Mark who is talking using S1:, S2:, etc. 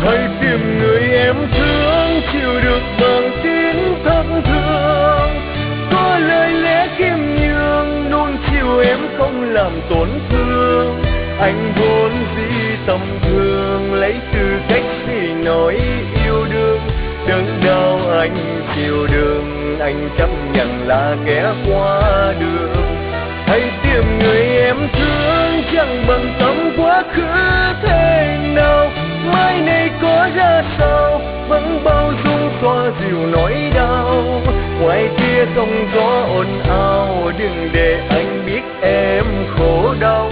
S1: Hãy tìm người em thương, chịu được bằng tiếng thất thương. Có lời lẽ khiêm nhường, nuông chiều em không làm tổn thương. Anh vốn dĩ tầm thường, lấy tư cách gì nói yêu đương. Đớn đau anh chịu đựng, anh chấp nhận là kẻ qua đường. Hãy tìm người em thương, chẳng bận tâm quá khứ thế nào. Mai này có ra sao, vẫn bao dung xoa dịu nỗi đau. Ngoài kia không gió ồn ào, đừng để anh biết em khổ đau.